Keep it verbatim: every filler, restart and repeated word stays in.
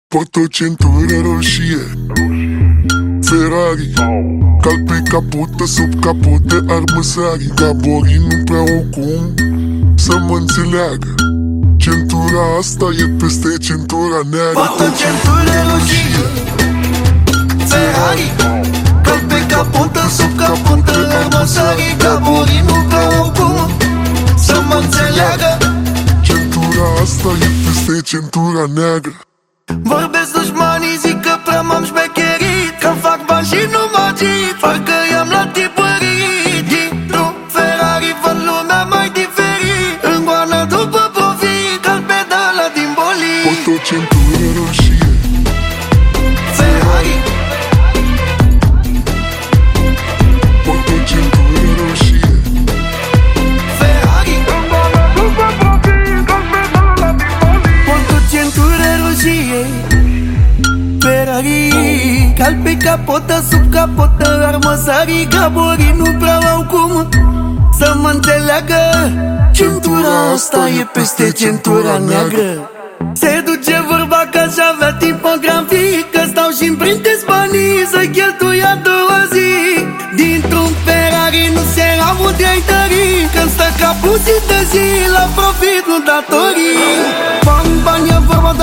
Port o centură roșie, Ferrari, cal pe capotă, sub capotă, armăsari. Gaborii nu prea au cum să mă înțeleagă. Centura asta e peste centura neagră. Port o centură roșie, Ferrari, cal pe capotă, sub capotă, armăsari. Gaborii nu prea au cum să mă înțeleagă. Centura asta e peste centura neagră. Vorbesc dușmanii, zic că prea m-am șmecherit, că fac bani și nu magii, parcă i-am la tipărit. Dintr-un Ferrari văd lumea mai diferit, în goană după profit, ca-l pedala din bolid. Port o centură roșie, Ferrari, port o centură roșie, Ferrari, în goană după profit, ca-l pedala din bolid. Port o centură roșie, Ferrari, cal pe capotă, sub capotă, armăsari. Gaborii nu prea au cum să mă înțeleagă. Centura asta e peste centura neagră. Se duce vorba că aș avea tipografic, că stau și-mi prindeți banii să cheltui a doua zi. Dintr-un Ferrari nu se amul de-ai tări, când stă capul zi de zi, la profit, nu datorii. Bani, bani, e vorba